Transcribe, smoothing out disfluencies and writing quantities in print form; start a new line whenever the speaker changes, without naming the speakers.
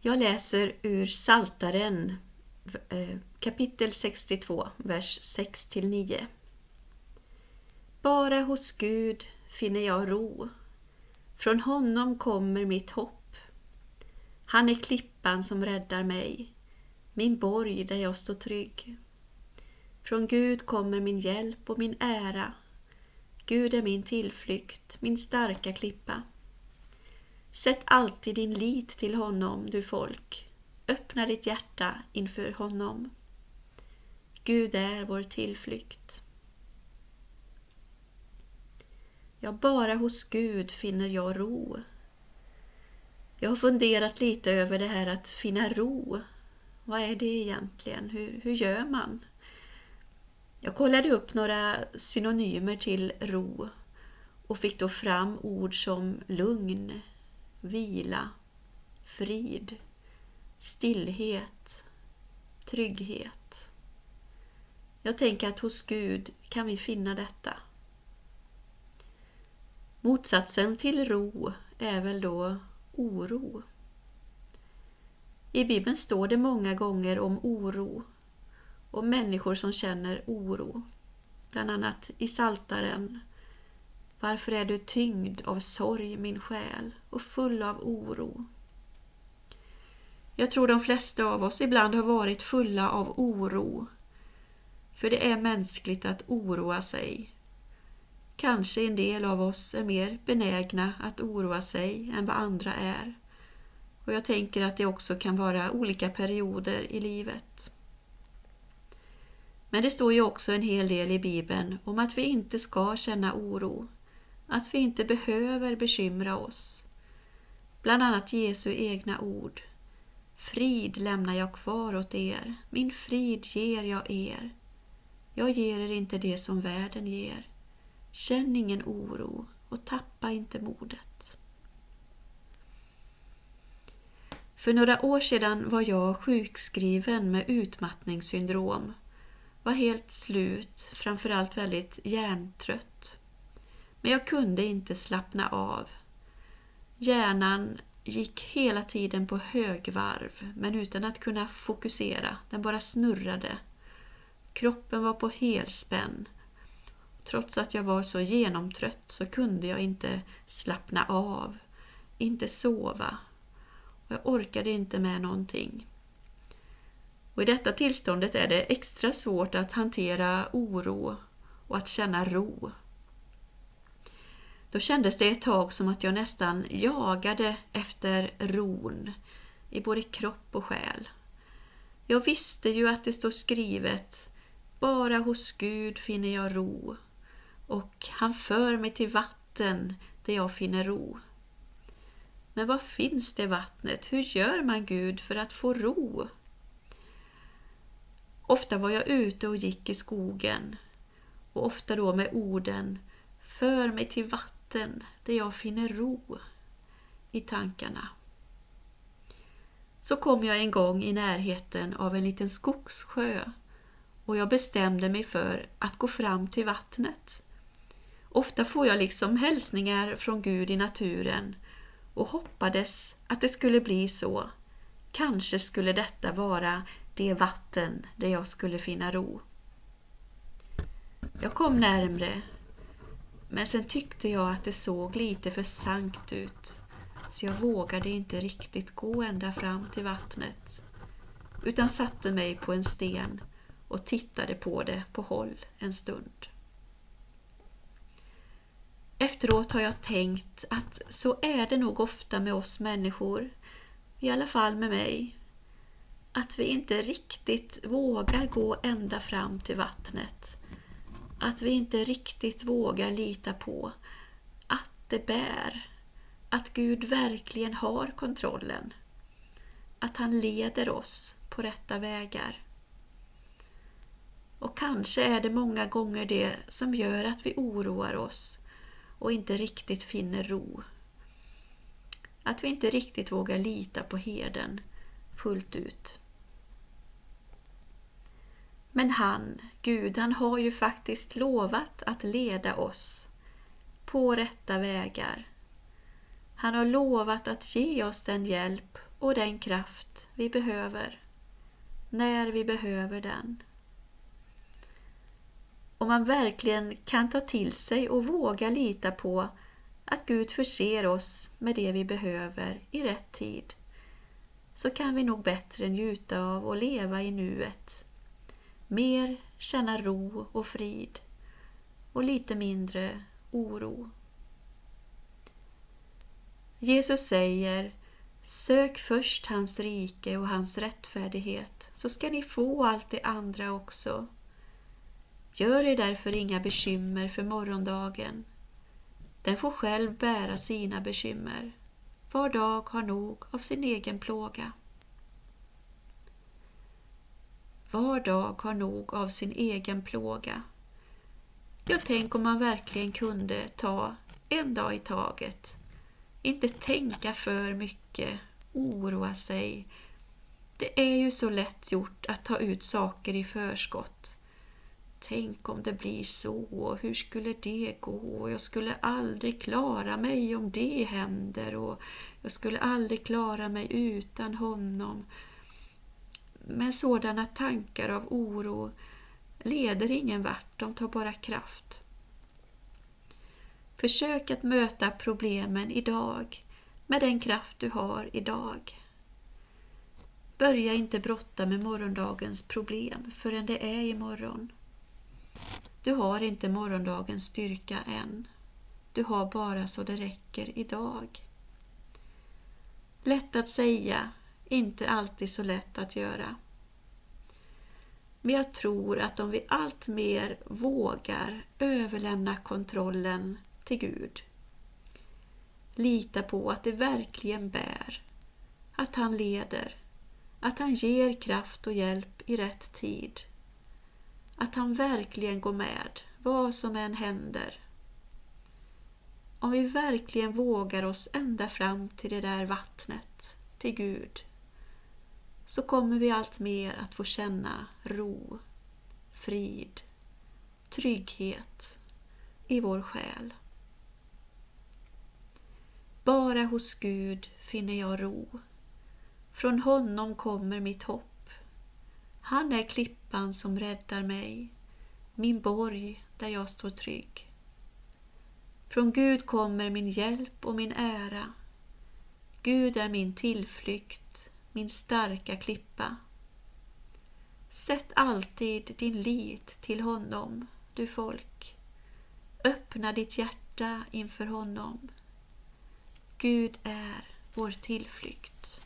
Jag läser ur Psaltaren kapitel 62, vers 6-9. Bara hos Gud finner jag ro. Från honom kommer mitt hopp. Han är klippan som räddar mig, min borg där jag står trygg. Från Gud kommer min hjälp och min ära. Gud är min tillflykt, min starka klippa. Sätt alltid din lit till honom, du folk. Öppna ditt hjärta inför honom. Gud är vår tillflykt. Ja, bara hos Gud finner jag ro. Jag har funderat lite över det här att finna ro. Vad är det egentligen? Hur gör man? Jag kollade upp några synonymer till ro och fick då fram ord som lugn, vila, frid, stillhet, trygghet. Jag tänker att hos Gud kan vi finna detta. Motsatsen till ro är väl då oro. I Bibeln står det många gånger om oro och människor som känner oro. Bland annat i Psaltaren. Varför är du tyngd av sorg, min själ, och full av oro? Jag tror de flesta av oss ibland har varit fulla av oro. För det är mänskligt att oroa sig. Kanske en del av oss är mer benägna att oroa sig än vad andra är. Och jag tänker att det också kan vara olika perioder i livet. Men det står ju också en hel del i Bibeln om att vi inte ska känna oro. Att vi inte behöver bekymra oss. Bland annat Jesu egna ord. Frid lämnar jag kvar åt er. Min frid ger jag er. Jag ger er inte det som världen ger. Känn ingen oro och tappa inte modet. För några år sedan var jag sjukskriven med utmattningssyndrom. Var helt slut, framförallt väldigt hjärntrött. Men jag kunde inte slappna av. Hjärnan gick hela tiden på högvarv, men utan att kunna fokusera. Den bara snurrade. Kroppen var på helspänn. Trots att jag var så genomtrött så kunde jag inte slappna av, inte sova. Och jag orkade inte med någonting. Och i detta tillståndet är det extra svårt att hantera oro och att känna ro. Då kändes det ett tag som att jag nästan jagade efter ron i både kropp och själ. Jag visste ju att det står skrivet, bara hos Gud finner jag ro. Och han för mig till vatten där jag finner ro. Men var finns det vattnet? Hur gör man Gud för att få ro? Ofta var jag ute och gick i skogen. Och ofta då med orden, för mig till vatten där jag finner ro i tankarna. Så kom jag en gång i närheten av en liten skogssjö. Och jag bestämde mig för att gå fram till vattnet. Ofta får jag liksom hälsningar från Gud i naturen och hoppades att det skulle bli så. Kanske skulle detta vara det vatten där jag skulle finna ro. Jag kom närmre, men sen tyckte jag att det såg lite för sankt ut, så jag vågade inte riktigt gå ända fram till vattnet, utan satte mig på en sten och tittade på det på håll en stund. Efteråt har jag tänkt att så är det nog ofta med oss människor, i alla fall med mig, att vi inte riktigt vågar gå ända fram till vattnet. Att vi inte riktigt vågar lita på att det bär, att Gud verkligen har kontrollen, att han leder oss på rätta vägar. Och kanske är det många gånger det som gör att vi oroar oss och inte riktigt finner ro. Att vi inte riktigt vågar lita på herden fullt ut. Men Gud, han har ju faktiskt lovat att leda oss på rätta vägar. Han har lovat att ge oss den hjälp och den kraft vi behöver när vi behöver den. Om man verkligen kan ta till sig och våga lita på att Gud förser oss med det vi behöver i rätt tid, så kan vi nog bättre njuta av och leva i nuet. Mer känna ro och frid och lite mindre oro. Jesus säger: sök först hans rike och hans rättfärdighet, så ska ni få allt det andra också. Gör er därför inga bekymmer för morgondagen. Den får själv bära sina bekymmer. Var dag har nog av sin egen plåga. Var dag har nog av sin egen plåga. Jag tänk om man verkligen kunde ta en dag i taget. Inte tänka för mycket, oroa sig. Det är ju så lätt gjort att ta ut saker i förskott. Tänk om det blir så, hur skulle det gå? Jag skulle aldrig klara mig om det händer, och jag skulle aldrig klara mig utan honom. Men sådana tankar av oro leder ingen vart, de tar bara kraft. Försök att möta problemen idag med den kraft du har idag. Börja inte brotta med morgondagens problem förrän det är imorgon. Du har inte morgondagens styrka än. Du har bara så det räcker idag. Lätt att säga, inte alltid så lätt att göra. Men jag tror att om vi allt mer vågar överlämna kontrollen till Gud, lita på att det verkligen bär, att han leder, att han ger kraft och hjälp i rätt tid, att han verkligen går med vad som än händer. Om vi verkligen vågar oss ända fram till det där vattnet, till Gud, så kommer vi allt mer att få känna ro, frid, trygghet i vår själ. Bara hos Gud finner jag ro. Från honom kommer mitt hopp. Han är klippan som räddar mig, min borg där jag står trygg. Från Gud kommer min hjälp och min ära. Gud är min tillflykt, min starka klippa. Sätt alltid din lit till honom, du folk. Öppna ditt hjärta inför honom. Gud är vår tillflykt.